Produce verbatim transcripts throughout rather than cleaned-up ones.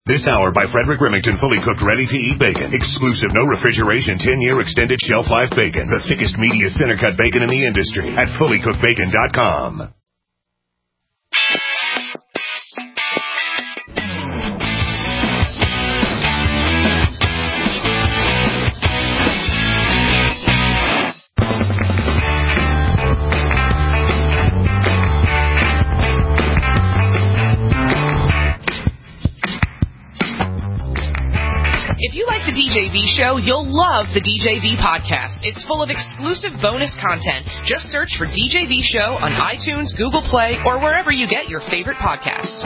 This hour by Frederick Remington, fully cooked, ready-to-eat bacon. Exclusive, no refrigeration, ten-year extended shelf life bacon. The thickest, meatiest, center-cut bacon in the industry at fully cooked bacon dot com. If you like the D J V show, you'll love the D J V podcast. It's full of exclusive bonus content. Just search for D J V show on iTunes, Google Play, or wherever you get your favorite podcasts.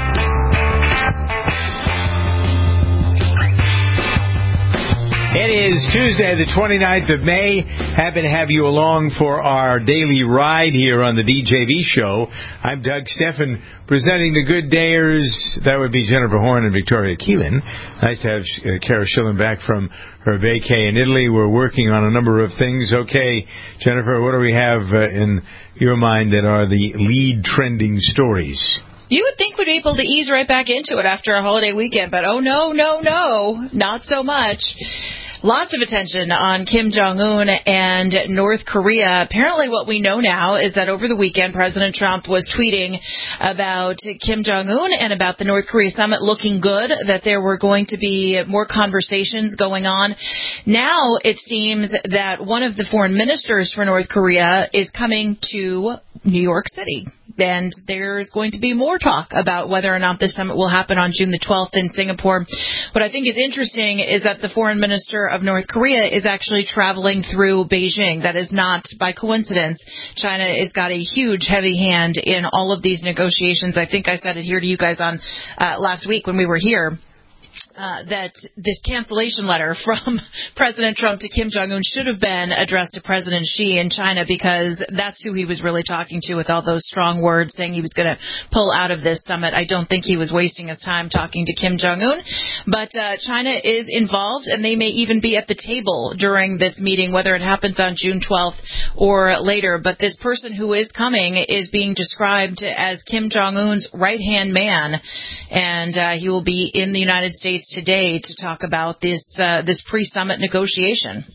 It is Tuesday, the twenty-ninth of May. Happy to have you along for our daily ride here on the D J V show. I'm Doug Steffen, presenting the Good Dayers. That would be Jennifer Horn and Victoria Keelan. Nice to have uh, Kara Schillen back from her vacay in Italy. We're working on a number of things. Okay, Jennifer, what do we have uh, in your mind that are the lead trending stories? You would think we'd be able to ease right back into it after a holiday weekend, but oh no, no, no, not so much. Lots of attention on Kim Jong-un and North Korea. Apparently what we know now is that over the weekend, President Trump was tweeting about Kim Jong-un and about the North Korea summit looking good, that there were going to be more conversations going on. Now it seems that one of the foreign ministers for North Korea is coming to New York City. And there's going to be more talk about whether or not this summit will happen on June the twelfth in Singapore. What I think is interesting is that the foreign minister of North Korea is actually traveling through Beijing. That is not by coincidence. China has got a huge, heavy hand in all of these negotiations. I think I said it here to you guys on uh, last week when we were here. Uh, that this cancellation letter from President Trump to Kim Jong-un should have been addressed to President Xi in China, because that's who he was really talking to with all those strong words saying he was going to pull out of this summit. I don't think he was wasting his time talking to Kim Jong-un. But uh, China is involved, and they may even be at the table during this meeting, whether it happens on June twelfth or later. But this person who is coming is being described as Kim Jong-un's right-hand man, and uh, he will be in the United States today to talk about this uh, this pre-summit negotiation.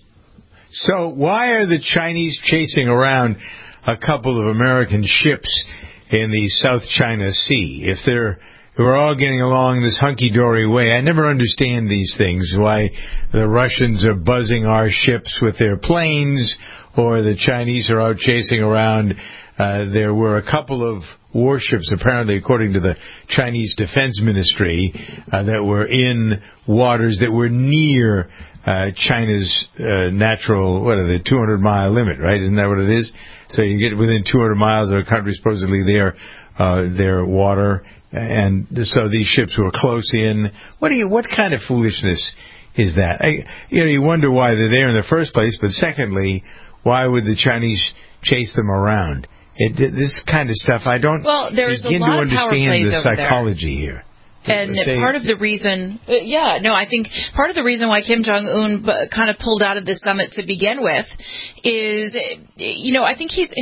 So why are the Chinese chasing around a couple of American ships in the South China Sea? If they're if we're all getting along this hunky-dory way, I never understand these things, why the Russians are buzzing our ships with their planes, or the Chinese are out chasing around. Uh, there were a couple of warships, apparently, according to the Chinese Defense Ministry, uh, that were in waters that were near uh, China's uh, natural, what are they, two hundred mile limit, right? Isn't that what it is? So you get within two hundred miles of a country, supposedly their uh, their water, and so these ships were close in. What do you? What kind of foolishness is that? I, you know, you wonder why they're there in the first place, but secondly, why would the Chinese chase them around? It, this kind of stuff, I don't well, there's begin a lot to of power understand plays the over psychology there. here. And Say, part of the reason, uh, yeah, no, I think part of the reason why Kim Jong-un b- kind of pulled out of this summit to begin with is, you know, I think he's...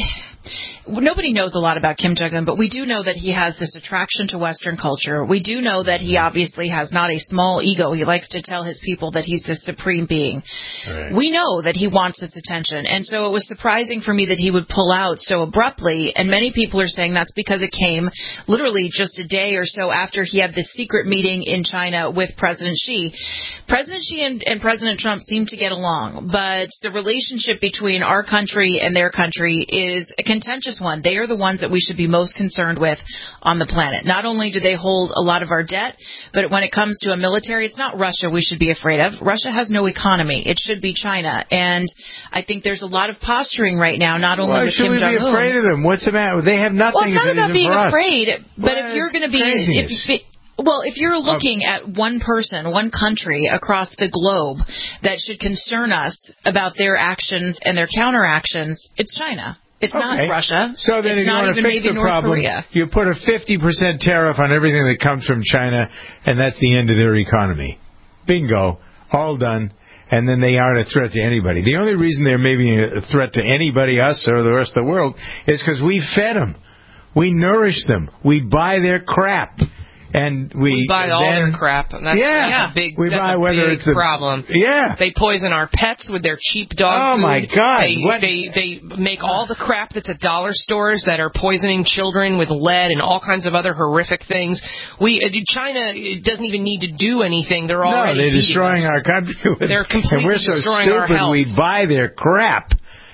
Nobody knows a lot about Kim Jong-un, but we do know that he has this attraction to Western culture. We do know that he obviously has not a small ego. He likes to tell his people that he's the supreme being. Right. We know that he wants this attention, and so it was surprising for me that he would pull out so abruptly, and many people are saying that's because it came literally just a day or so after he had this secret meeting in China with President Xi. President Xi and, and President Trump seem to get along, but the relationship between our country and their country is a contentious one. They are the ones that we should be most concerned with on the planet. Not only do they hold a lot of our debt, but when it comes to a military, it's not Russia we should be afraid of. Russia has no economy. It should be China. And I think there's a lot of posturing right now, not only Why with should Kim we Jong-un. be afraid of them? What's the matter? They have nothing. Well, it's not if it about isn't being for us. afraid, but Well, if you're going to be... craziness. If, Well, if you're looking um, at one person, one country across the globe that should concern us about their actions and their counteractions, it's China. It's okay. not Russia. So then it's if you not want to even fix maybe the North problem, Korea. you put a fifty percent tariff on everything that comes from China, and that's the end of their economy. Bingo. All done. And then they aren't a threat to anybody. The only reason they're maybe a threat to anybody, us or the rest of the world, is because we fed them. We nourish them. We buy their crap. And we, we buy all then, their crap. And that's, yeah, that's a big, we that's buy a whether big it's the problem. Yeah, they poison our pets with their cheap dog oh food. my God! They, what? they they make all the crap that's at dollar stores that are poisoning children with lead and all kinds of other horrific things. We uh, China doesn't even need to do anything. They're already no, they're destroying us. our country. With, they're completely and we're so destroying our stupid. health. We buy their crap.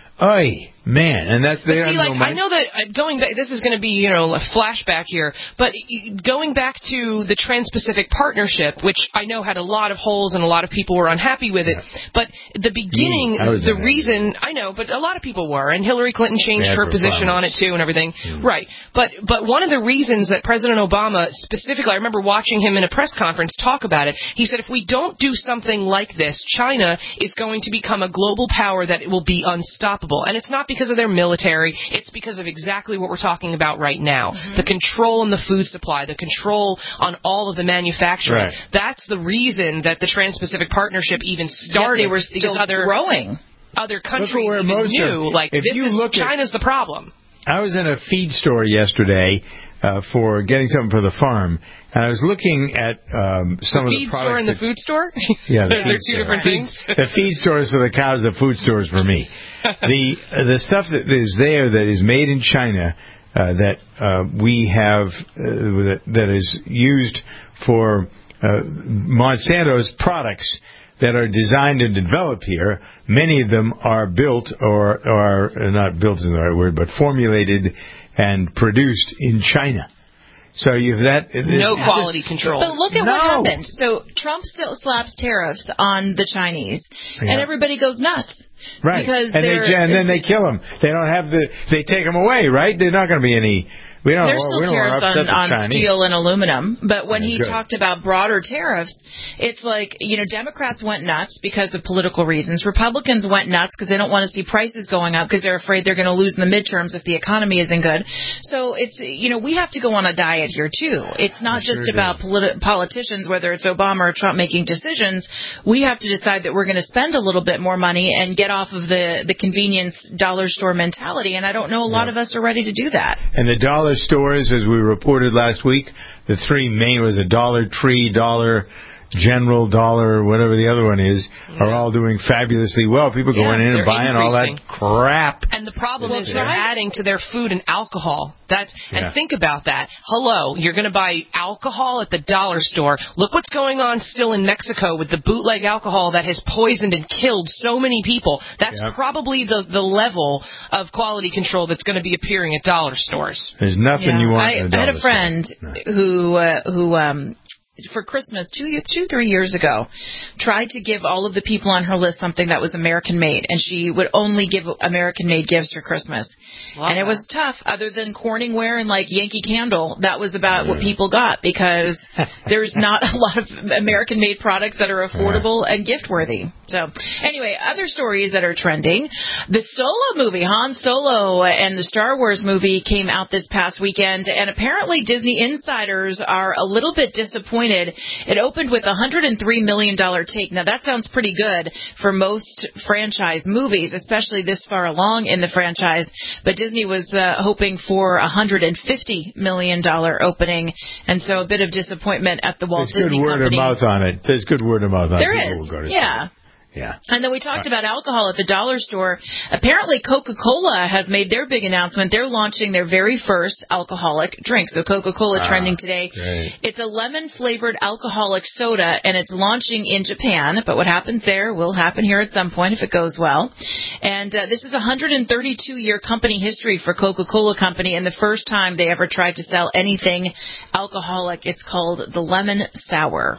Oy. Man, and that's they see, like, no I know that uh, going back, this is going to be, you know, a flashback here, but going back to the Trans-Pacific Partnership, which I know had a lot of holes and a lot of people were unhappy with it, yeah. but the beginning, the unhappy. reason, I know, but a lot of people were, and Hillary Clinton changed her position on it too and everything, mm. right? But but one of the reasons that President Obama specifically, I remember watching him in a press conference talk about it. He said, if we don't do something like this, China is going to become a global power that will be unstoppable, and it's not because of their military, it's because of exactly what we're talking about right now. Mm-hmm. The control on the food supply, the control on all of the manufacturing. Right. That's the reason that the Trans-Pacific Partnership even started. Yet they were still other, growing. Other countries even knew, like, this is, China's the problem. I was in a feed store yesterday uh, for getting something for the farm, and I was looking at um, some the of the products. The feed store and the food store? Yeah, the they're two store. different things. The feed store is for the cows, the food store is for me. the uh, the stuff that is there that is made in China uh, that uh, we have uh, that, that is used for uh, Monsanto's products that are designed and developed here, many of them are built or are not built is the right word, but formulated and produced in China. So you have that. No quality just, control. But look at no. what happened. So Trump still slaps tariffs on the Chinese, yeah. and everybody goes nuts. Right. Because and, they, and then they kill them. They don't have the. They take them away. Right. They're not going to be any. We don't. There's well, still we don't tariffs on, on steel and aluminum, but when yeah, he good. talked about broader tariffs, it's like, you know, Democrats went nuts because of political reasons. Republicans went nuts because they don't want to see prices going up because they're afraid they're going to lose in the midterms if the economy isn't good. So it's, you know, we have to go on a diet here too. It's not I just sure about politi- politicians, whether it's Obama or Trump making decisions. We have to decide that we're going to spend a little bit more money and get off of the, the convenience dollar store mentality, and I don't know a lot yeah. of us are ready to do that. And the dollar stores, as we reported last week, the three main was a Dollar Tree, Dollar General, Dollar, whatever the other one is, yeah. are all doing fabulously well. People yeah, going in and buying increasing. all that crap. And the problem well, is they're right. adding to their food and alcohol. That's yeah. and think about that. Hello, you're going to buy alcohol at the dollar store. Look what's going on still in Mexico with the bootleg alcohol that has poisoned and killed so many people. That's yep. probably the, the level of quality control that's going to be appearing at dollar stores. There's nothing yeah. you want I, in a dollar I had a friend no. who uh, who um for Christmas two, two, three years ago, tried to give all of the people on her list something that was American-made, and she would only give American-made gifts for Christmas. Wow. And it was tough. Other than Corningware and, like, Yankee Candle, that was about yeah. what people got, because there's not a lot of American-made products that are affordable yeah. and gift-worthy. So, anyway, other stories that are trending. The Solo movie, Han Solo and the Star Wars movie came out this past weekend, and apparently Disney insiders are a little bit disappointed. It opened with a one hundred three million dollars take. Now, that sounds pretty good for most franchise movies, especially this far along in the franchise. But Disney was uh, hoping for a one hundred fifty million dollars opening, and so a bit of disappointment at the Walt There's Disney good word Company. of mouth on it. There's good word of mouth on it. There is, will go to yeah. Yeah. And then we talked about alcohol at the dollar store. Apparently, Coca-Cola has made their big announcement. They're launching their very first alcoholic drink. So Coca-Cola ah, trending today. Great. It's a lemon-flavored alcoholic soda, and it's launching in Japan. But what happens there will happen here at some point if it goes well. And uh, this is a one hundred thirty-two year company history for Coca-Cola Company, and the first time they ever tried to sell anything alcoholic. It's called the Lemon Sour.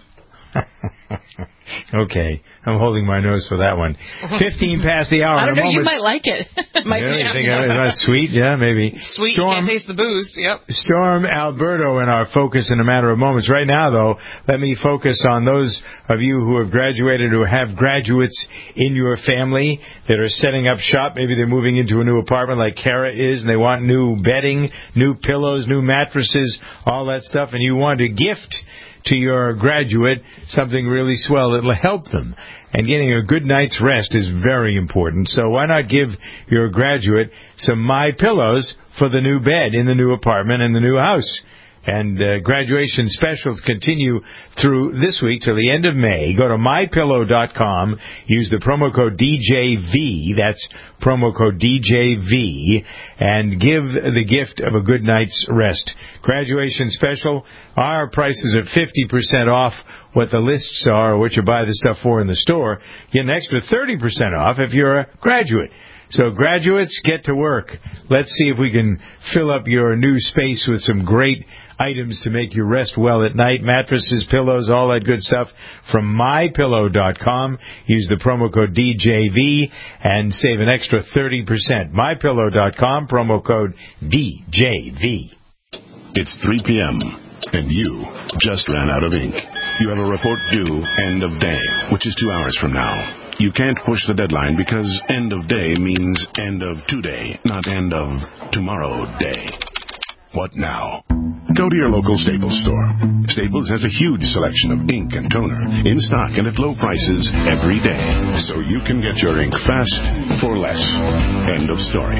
Okay, I'm holding my nose for that one. Fifteen past the hour. I don't know. Moment. You might like it. might yeah, be you think it was sweet? Yeah, maybe. Sweet. Storm, you can't taste the booze. Yep. Storm Alberto in our focus in a matter of moments. Right now, though, let me focus on those of you who have graduated or have graduates in your family that are setting up shop. Maybe they're moving into a new apartment like Kara is, and they want new bedding, new pillows, new mattresses, all that stuff, and you want to gift to your graduate something really swell that will help them. And getting a good night's rest is very important. So why not give your graduate some My Pillows for the new bed in the new apartment and the new house? And uh, graduation specials continue through this week till the end of May. Go to my pillow dot com. Use the promo code D J V. That's promo code D J V. And give the gift of a good night's rest. Graduation special. Our prices are fifty percent off what the lists are or what you buy the stuff for in the store. Get an extra thirty percent off if you're a graduate. So graduates, get to work. Let's see if we can fill up your new space with some great items to make you rest well at night. Mattresses, pillows, all that good stuff from my pillow dot com. Use the promo code D J V and save an extra thirty percent. my pillow dot com, promo code D J V. It's three p.m. and you just ran out of ink. You have a report due end of day, which is two hours from now. You can't push the deadline because end of day means end of today, not end of tomorrow day. What now? Go to your local Staples store. Staples has a huge selection of ink and toner in stock and at low prices every day, so you can get your ink fast for less. End of story.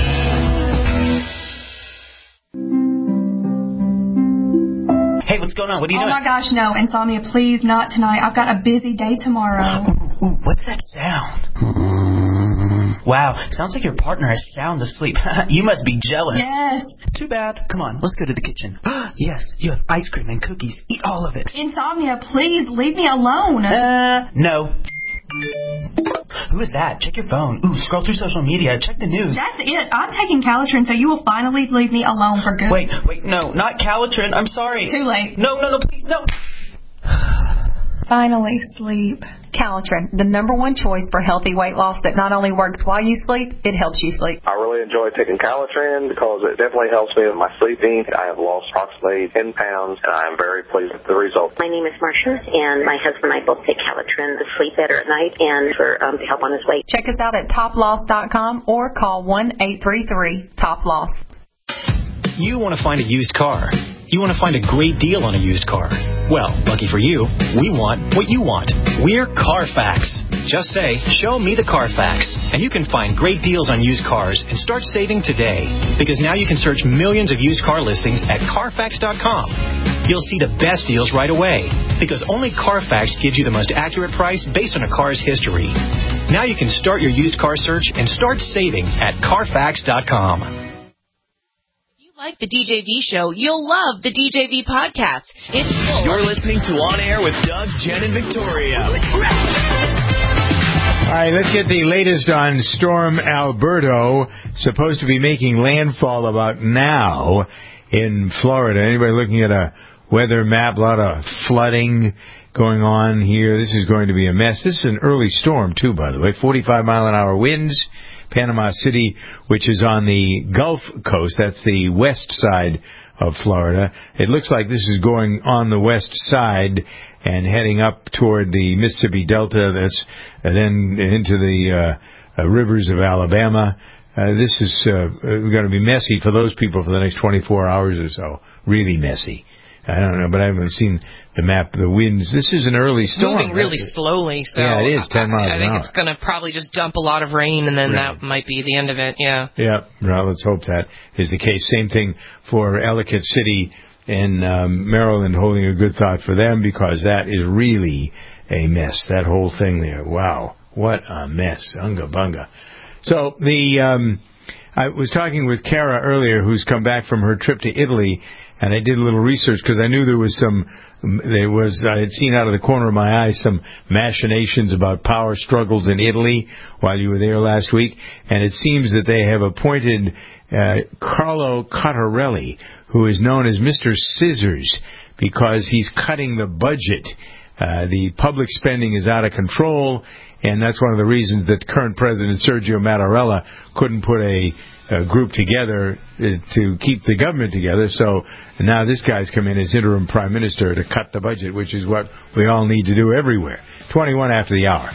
Hey, what's going on? What are you oh doing? Oh my gosh, no. Insomnia, please, not tonight. I've got a busy day tomorrow. Ooh, ooh, what's that sound? Wow, sounds like your partner is sound asleep. You must be jealous. Yes. Too bad. Come on, let's go to the kitchen. Yes, you have ice cream and cookies. Eat all of it. Insomnia, please, leave me alone. Uh, no. Who is that? Check your phone. Ooh, scroll through social media. Check the news. That's it. I'm taking Calitrin, so you will finally leave me alone for good. Wait, wait, no, not Calitrin. I'm sorry. Too late. No, no, no, please, no. Finally, sleep. Calitrin, the number one choice for healthy weight loss that not only works while you sleep, it helps you sleep. I really enjoy taking Calitrin because it definitely helps me with my sleeping. I have lost approximately ten pounds, and I am very pleased with the results. My name is Marcia, and my husband and I both take Calitrin to sleep better at night and for um, to help on his weight. Check us out at top loss dot com or call one eight three three top loss. You want to find a used car. You want to find a great deal on a used car. Well, lucky for you, we want what you want. We're Carfax. Just say, show me the Carfax, and you can find great deals on used cars and start saving today. Because now you can search millions of used car listings at Carfax dot com. You'll see the best deals right away, because only Carfax gives you the most accurate price based on a car's history. Now you can start your used car search and start saving at Carfax dot com. Like the D J V show, you'll love the D J V podcast. It's full. You're listening to On Air with Doug, Jen, and Victoria. All right, let's get the latest on Storm Alberto, supposed to be making landfall about now in Florida. Anybody looking at a weather map? A lot of flooding going on here. This is going to be a mess. This is an early storm, too, by the way. forty-five mile an hour winds. Panama City, which is on the Gulf Coast, that's the west side of Florida. It looks like this is going on the west side and heading up toward the Mississippi Delta, that's and then into the uh, uh, rivers of Alabama. Uh, this is uh, going to be messy for those people for the next twenty-four hours or so. Really messy. I don't know, but I haven't seen the map. The winds. This is an early storm. Moving really slowly, so yeah, it is ten miles I, I an think hour. it's going to probably just dump a lot of rain, and then Right. that might be the end of it. Yeah. Yeah. Well, let's hope that is the case. Same thing for Ellicott City in um, Maryland. Holding a good thought for them because that is really a mess. That whole thing there. Wow, what a mess. Unga bunga. So the um, I was talking with Kara earlier, who's come back from her trip to Italy. And I did a little research because I knew there was some, there was, I had seen out of the corner of my eye some machinations about power struggles in Italy while you were there last week. And it seems that they have appointed uh, Carlo Cottarelli, who is known as Mister Scissors, because he's cutting the budget. Uh, the public spending is out of control, and that's one of the reasons that current President Sergio Mattarella couldn't put a Uh, group together uh, to keep the government together. So now this guy's come in as interim prime minister to cut the budget, which is what we all need to do everywhere. twenty-one after the hour.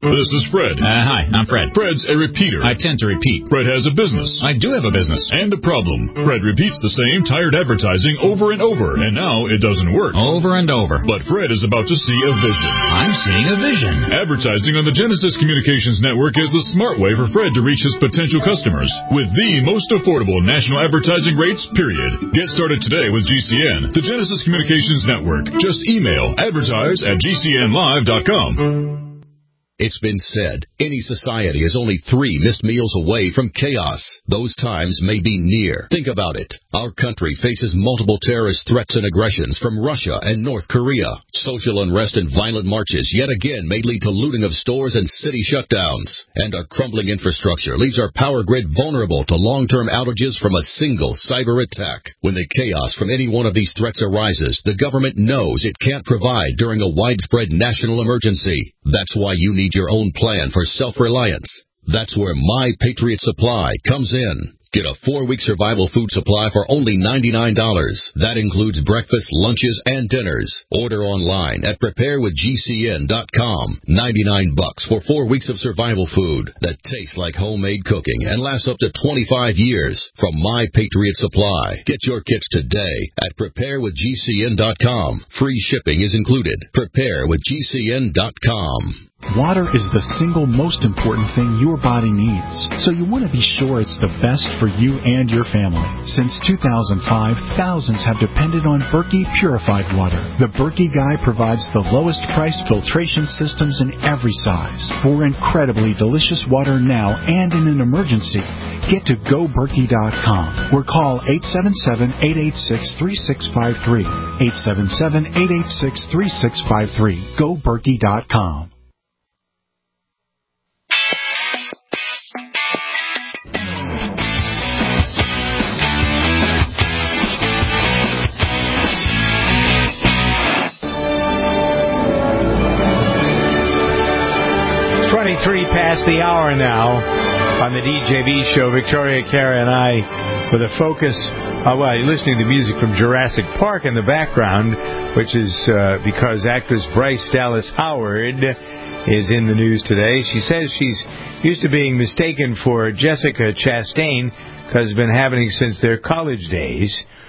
This is Fred. Uh, hi, I'm Fred. Fred's a repeater. I tend to repeat. Fred has a business. I do have a business. And a problem. Fred repeats the same tired advertising over and over, and now it doesn't work. Over and over. But Fred is about to see a vision. I'm seeing a vision. Advertising on the Genesis Communications Network is the smart way for Fred to reach his potential customers with the most affordable national advertising rates, period. Get started today with G C N, the Genesis Communications Network. Just email advertise at g c n live dot com. It's been said, any society is only three missed meals away from chaos. Those times may be near. Think about it. Our country faces multiple terrorist threats and aggressions from Russia and North Korea. Social unrest and violent marches yet again may lead to looting of stores and city shutdowns. And our crumbling infrastructure leaves our power grid vulnerable to long-term outages from a single cyber attack. When the chaos from any one of these threats arises, the government knows it can't provide during a widespread national emergency. That's why you need your own plan for self-reliance. That's where My Patriot Supply comes in. Get a four-week survival food supply for only ninety-nine dollars. That includes breakfast, lunches, and dinners. Order online at prepare with g c n dot com. ninety-nine bucks for four weeks of survival food that tastes like homemade cooking and lasts up to twenty-five years from My Patriot Supply. Get your kits today at prepare with g c n dot com. Free shipping is included. prepare with g c n dot com. Water is the single most important thing your body needs, so you want to be sure it's the best for you and your family. Since two thousand five, thousands have depended on Berkey purified water. The Berkey Guy provides the lowest priced filtration systems in every size. For incredibly delicious water now and in an emergency, get to go berkey dot com or call eight seven seven, eight eight six, three six five three. eight seven seven, eight eight six, three six five three. go berkey dot com. twenty-three past the hour now on the D J B show. Victoria, Cara, and I with a focus. Uh, well, you're listening to music from Jurassic Park in the background, which is uh, because actress Bryce Dallas Howard is in the news today. She says she's used to being mistaken for Jessica Chastain because it's been happening since their college days.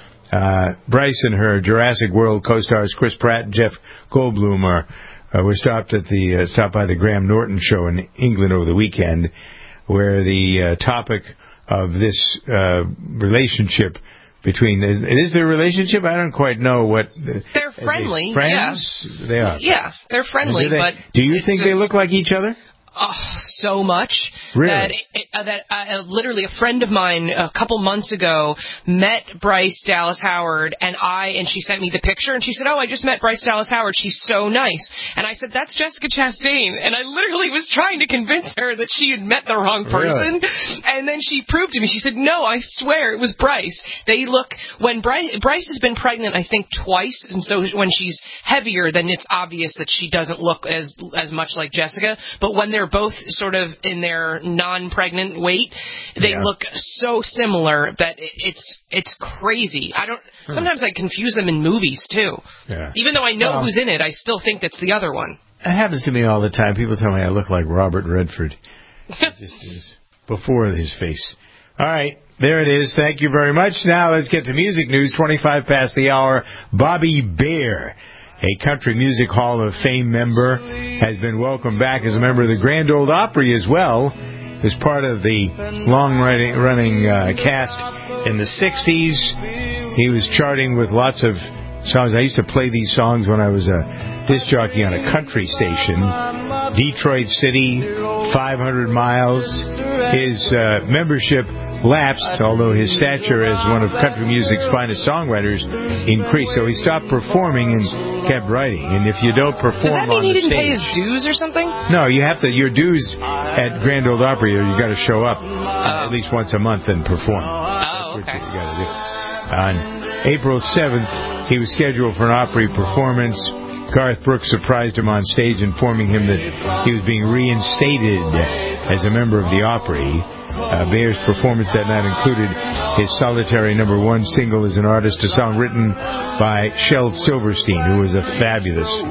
Uh, Bryce and her Jurassic World co-stars Chris Pratt and Jeff Goldblum are uh, were stopped at the uh, stopped by the Graham Norton show in England over the weekend, where the uh, topic of this uh, relationship between is, is there a relationship? I don't quite know what. The, they're friendly. They friends? Yeah. They are. Yeah, they're friendly. Do they, but do you think just, they look like each other? Oh, so much really? that it, uh, that uh, literally a friend of mine a couple months ago met Bryce Dallas Howard, and I and she sent me the picture, and she said, "Oh, I just met Bryce Dallas Howard. She's so nice." And I said, "That's Jessica Chastain." And I literally was trying to convince her that she had met the wrong person, really? And then she proved to me. She said, "No, I swear it was Bryce." They look when Bryce Bryce has been pregnant, I think twice, and so when she's heavier, then it's obvious that she doesn't look as as much like Jessica. But when they're both sort of in their non-pregnant weight, they yeah. look so similar that it's it's crazy. I don't. Hmm. Sometimes I confuse them in movies too. Yeah. Even though I know well, who's in it, I still think that's the other one. It happens to me all the time. People tell me I look like Robert Redford. It just is before his face. All right. There it is. Thank you very much. Now let's get to music news. twenty-five past the hour. Bobby Bare, a Country Music Hall of Fame member, has been welcomed back as a member of the Grand Ole Opry as well, as part of the long-running uh, cast in the sixties. He was charting with lots of songs. I used to play these songs when I was a disc jockey on a country station. Detroit City, five hundred miles. His uh, membership lapsed, although his stature as one of country music's finest songwriters increased. So he stopped performing and kept writing. And if you don't perform Does that mean on he the didn't stage, pay his dues or something? No, you have to. Your dues at Grand Ole Opry, you got to show up uh, at least once a month and perform. Oh, That's okay. what you got to do. On April seventh, he was scheduled for an Opry performance. Garth Brooks surprised him on stage, informing him that he was being reinstated as a member of the Opry. Uh, Bare's performance that night included his solitary number one single as an artist, a song written by Shel Silverstein, who was a fabulous,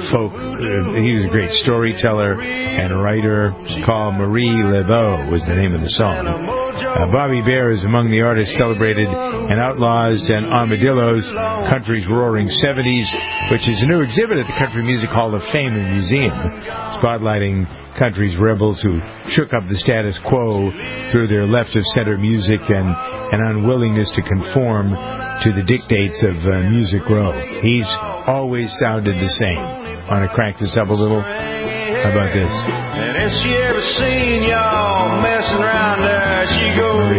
folk. Uh, he was a great storyteller and writer. Called Marie Laveau was the name of the song. Uh, Bobby Bare is among the artists celebrated in Outlaws and Armadillos, Country's Roaring seventies, which is a new exhibit at the Country Music Hall of Fame and Museum, spotlighting country's rebels who shook up the status quo through their left-of-center music and an unwillingness to conform to the dictates of uh, Music Row. He's always sounded the same. Want to crank this up a little? How about this? And if she ever seen y'all messing around there, she goes,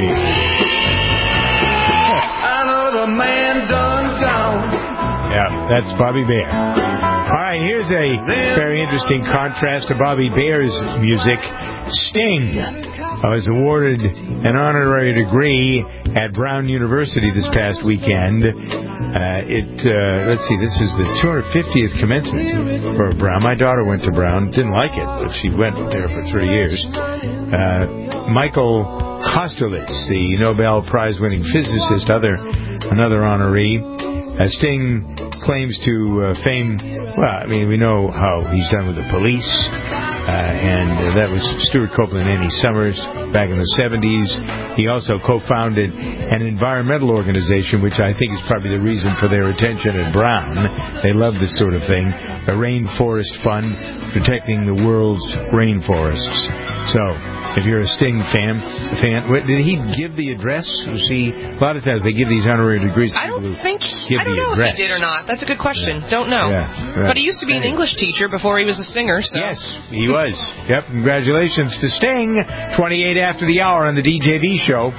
I know the man done gone. Yeah, that's Bobby Bare. All right, here's a very interesting contrast to Bobby Bare's music. Sting was awarded an honorary degree at Brown University this past weekend. Uh, it uh, let's see, this is the two hundred fiftieth commencement for Brown. My daughter went to Brown, didn't like it, but she went there for three years. Uh, Michael Kosterlitz, the Nobel Prize-winning physicist, other another honoree. Uh, Sting claims to uh, fame, well, I mean, we know how he's done with the Police, uh, and uh, that was Stuart Copeland and Annie Summers back in the seventies. He also co-founded an environmental organization, which I think is probably the reason for their attention at Brown. They love this sort of thing. The Rainforest Fund, protecting the world's rainforests. So, if you're a Sting fan, fan, did he give the address? Was he, a lot of times they give these honorary degrees. I don't think. Give I don't the know address. if he did or not. That's a good question. Yeah. Don't know. Yeah, right. But he used to be an English teacher before he was a singer. So. Yes, he was. Yep. Congratulations to Sting. twenty-eight after the hour on the D J V show.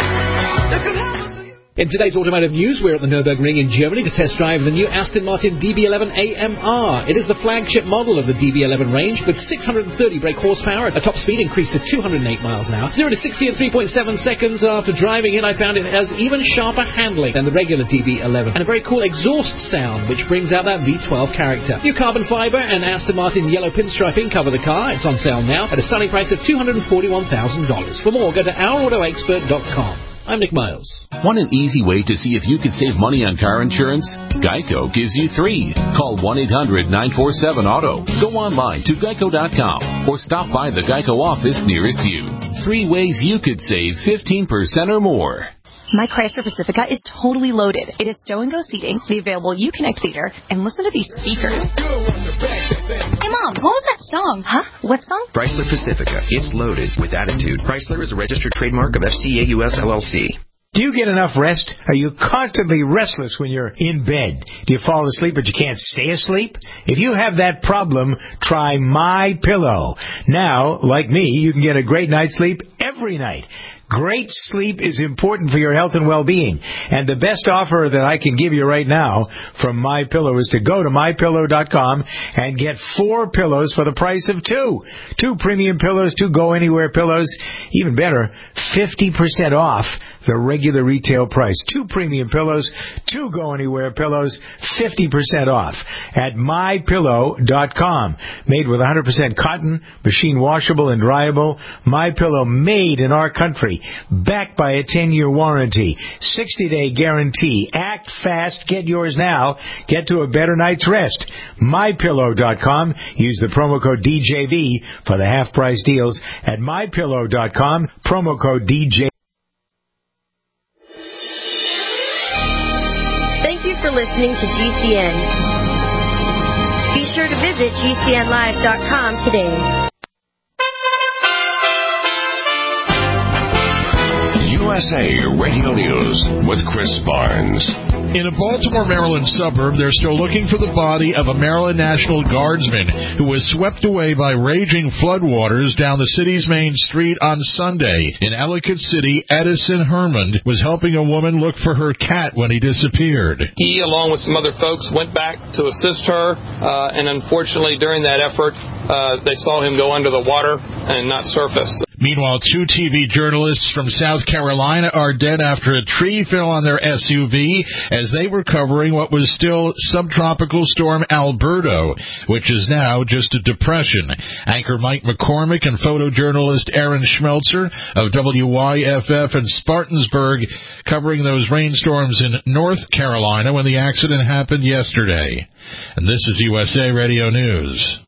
In today's automotive news, we're at the Nürburgring in Germany to test drive the new Aston Martin D B eleven A M R. It is the flagship model of the D B eleven range with six hundred thirty brake horsepower, a top speed increase to two hundred eight miles an hour. zero to sixty in three point seven seconds. After driving it, I found it has even sharper handling than the regular D B eleven, and a very cool exhaust sound, which brings out that V twelve character. New carbon fiber and Aston Martin yellow pinstriping cover the car. It's on sale now at a stunning price of two hundred forty-one thousand dollars. For more, go to our auto expert dot com. I'm Nick Miles. Want an easy way to see if you can save money on car insurance? Geico gives you three. Call one eight hundred nine four seven auto. Go online to geico dot com or stop by the Geico office nearest you. Three ways you could save fifteen percent or more. My Chrysler Pacifica is totally loaded. It has stow and go seating, the available Uconnect theater, and listen to these speakers. Hey Mom, what was that song? Huh? What song? Chrysler Pacifica. It's loaded with attitude. Chrysler is a registered trademark of F C A U S L L C. Do you get enough rest? Are you constantly restless when you're in bed? Do you fall asleep but you can't stay asleep? If you have that problem, try MyPillow. Now, like me, you can get a great night's sleep every night. Great sleep is important for your health and well-being. And the best offer that I can give you right now from MyPillow is to go to my pillow dot com and get four pillows for the price of two. Two premium pillows, two go-anywhere pillows. Even better, fifty percent off the regular retail price. Two premium pillows, two go-anywhere pillows, fifty percent off at my pillow dot com. Made with one hundred percent cotton, machine washable and dryable. MyPillow made in our country. Backed by a ten-year warranty. sixty-day guarantee. Act fast. Get yours now. Get to a better night's rest. my pillow dot com. Use the promo code D J V for the half-price deals at my pillow dot com. Promo code D J V. Thank you for listening to G C N. Be sure to visit G C N live dot com today. U S A Radio News with Chris Barnes. In a Baltimore, Maryland suburb, they're still looking for the body of a Maryland National Guardsman who was swept away by raging floodwaters down the city's main street on Sunday. In Ellicott City, Edison Herman was helping a woman look for her cat when he disappeared. He, along with some other folks, went back to assist her, uh, and unfortunately during that effort, uh, they saw him go under the water and not surface. Meanwhile, two T V journalists from South Carolina are dead after a tree fell on their S U V as they were covering what was still subtropical storm Alberto, which is now just a depression. Anchor Mike McCormick and photojournalist Aaron Schmelzer of W Y F F in Spartansburg covering those rainstorms in North Carolina when the accident happened yesterday. And this is U S A Radio News.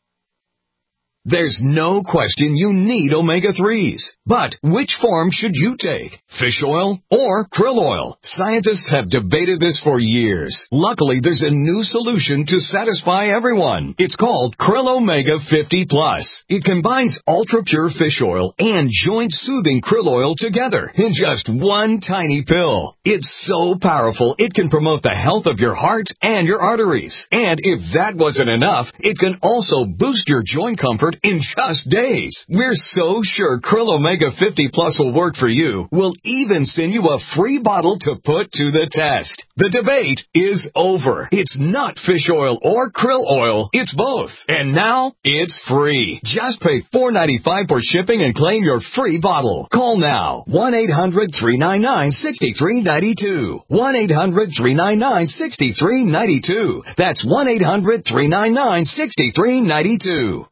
There's no question you need omega threes. But which form should you take? Fish oil or krill oil? Scientists have debated this for years. Luckily, there's a new solution to satisfy everyone. It's called Krill Omega fifty plus. It combines ultra-pure fish oil and joint-soothing krill oil together in just one tiny pill. It's so powerful, it can promote the health of your heart and your arteries. And if that wasn't enough, it can also boost your joint comfort in just days. We're so sure Krill Omega fifty plus will work for you. We'll even send you a free bottle to put to the test. The debate is over. It's not fish oil or krill oil. It's both. And now it's free. Just pay four dollars and ninety-five cents for shipping and claim your free bottle. Call now. one eight hundred three nine nine six three nine two. one eight hundred three nine nine six three nine two. That's one eight hundred three nine nine six three nine two.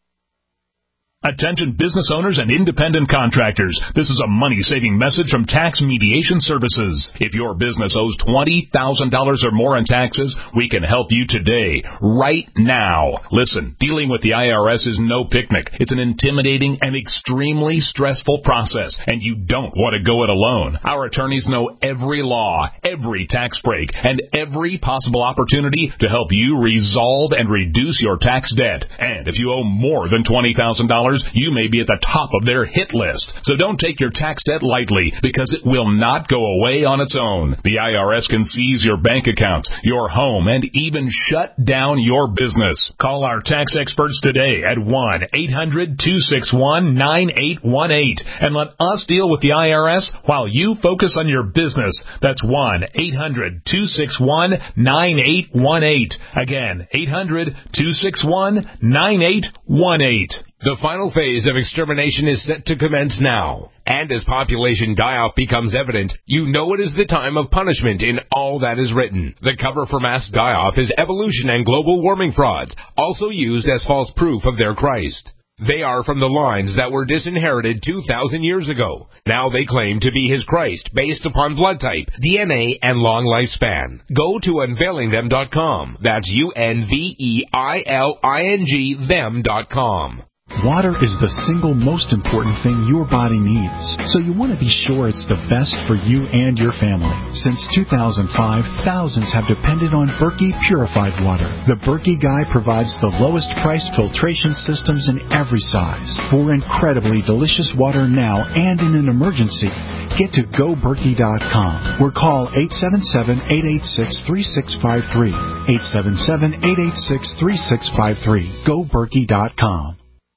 Attention business owners and independent contractors. This is a money-saving message from Tax Mediation Services. If your business owes twenty thousand dollars or more in taxes, we can help you today, right now. Listen, dealing with the I R S is no picnic. It's an intimidating and extremely stressful process, and you don't want to go it alone. Our attorneys know every law, every tax break, and every possible opportunity to help you resolve and reduce your tax debt. And if you owe more than twenty thousand dollars, you may be at the top of their hit list. So don't take your tax debt lightly, because it will not go away on its own. The I R S can seize your bank account, your home, and even shut down your business. Call our tax experts today at one eight hundred two six one nine eight one eight and let us deal with the I R S while you focus on your business. That's one eight hundred two six one nine eight one eight. Again, eight hundred two six one nine eight one eight. The final phase of extermination is set to commence now. And as population die-off becomes evident, you know it is the time of punishment in all that is written. The cover for mass die-off is evolution and global warming frauds, also used as false proof of their Christ. They are from the lines that were disinherited two thousand years ago. Now they claim to be his Christ based upon blood type, D N A, and long lifespan. Go to unveiling them dot com. That's U N V E I L I N G them dot com. Water is the single most important thing your body needs, so you want to be sure it's the best for you and your family. Since two thousand five, thousands have depended on Berkey purified water. The Berkey Guy provides the lowest price filtration systems in every size. For incredibly delicious water now and in an emergency, get to go berkey dot com or call eight seven seven, eight eight six, three six five three. eight seven seven, eight eight six, three six five three. go berkey dot com.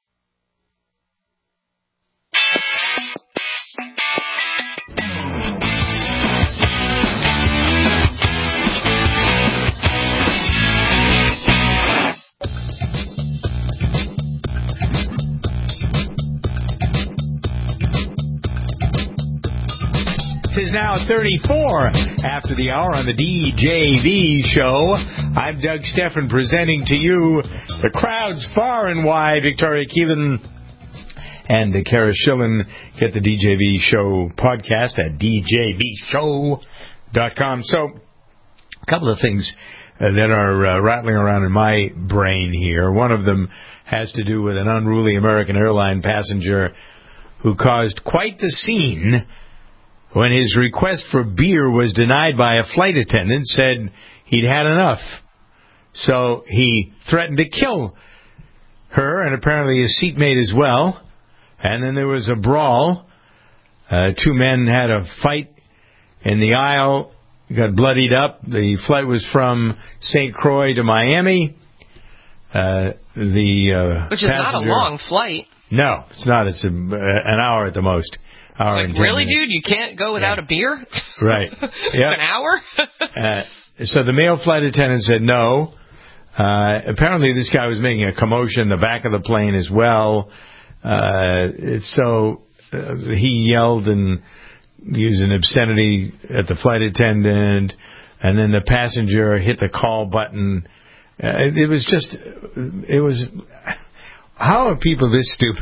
It is now thirty-four after the hour on the D J V show. I'm Doug Steffen presenting to you the crowds far and wide. Victoria Keelan and Kara Schillen. Get the D J V show podcast at d j v show dot com. So, a couple of things uh, that are uh, rattling around in my brain here. One of them has to do with an unruly American airline passenger who caused quite the scene when his request for beer was denied by a flight attendant. Said he'd had enough. So he threatened to kill her and apparently his seatmate as well. And then there was a brawl. Uh, two men had a fight in the aisle, got bloodied up. The flight was from Saint Croix to Miami. Uh, the uh, Which is passenger, not a long flight. No, it's not. It's a, an hour at the most. Hour It's like, really, minutes. Dude? You can't go without yeah. a beer? Right. It's yep. an hour? uh, so the male flight attendant said no. Uh, apparently this guy was making a commotion in the back of the plane as well. Uh, so uh, he yelled and used an obscenity at the flight attendant, and then the passenger hit the call button. Uh, it, it was just, it was, how are people this stupid?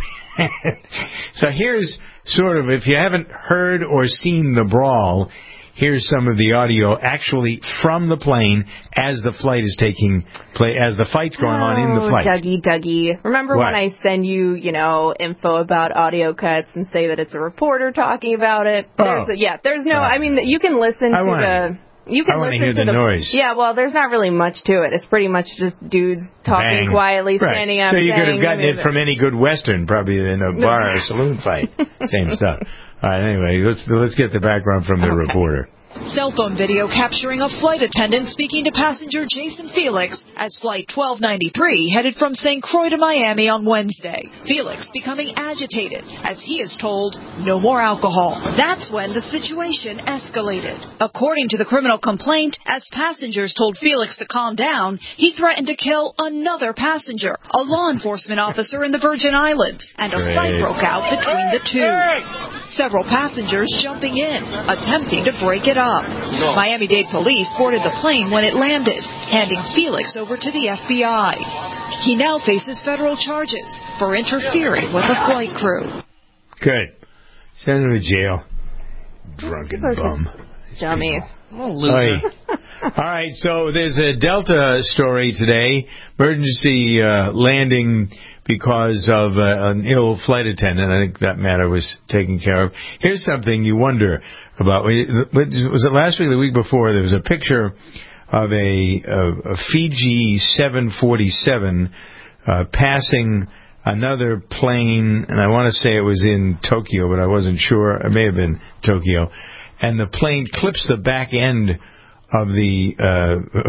So here's sort of, if you haven't heard or seen the brawl, here's some of the audio actually from the plane as the flight is taking place, as the fight's going oh, on in the flight. Dougie, Dougie. Remember what? when I send you, you know, info about audio cuts and say that it's a reporter talking about it? There's Oh. a, yeah, there's no, I mean, you can listen I to wanna, the... You can I want to listen hear to the, the noise. Yeah, well, there's not really much to it. It's pretty much just dudes talking Bang. quietly, Right. standing up. So you could have saying, gotten I mean, it from any good Western, probably in a bar or saloon fight. Same stuff. All right, anyway, let's let's get the background from the Okay. reporter. Cell phone video capturing a flight attendant speaking to passenger Jason Felix as Flight twelve ninety-three headed from Saint Croix to Miami on Wednesday. Felix becoming agitated as he is told no more alcohol. That's when the situation escalated. According to the criminal complaint, as passengers told Felix to calm down, he threatened to kill another passenger, a law enforcement officer in the Virgin Islands, and a Great. fight broke out between the two. Several passengers jumping in, attempting to break it up. Miami-Dade police boarded the plane when it landed, handing Felix over to the F B I. He now faces federal charges for interfering with a flight crew. Good. Send him to jail. Drunken bum. Dummies. Oy. All right, so there's a Delta story today. Emergency uh, landing because of uh, an ill flight attendant. I think that matter was taken care of. Here's something you wonder about. Was it last week or the week before? There was a picture of a, a, a Fiji seven forty-seven uh, passing another plane, and I want to say it was in Tokyo, but I wasn't sure. It may have been Tokyo. And the plane clips the back end of the, uh,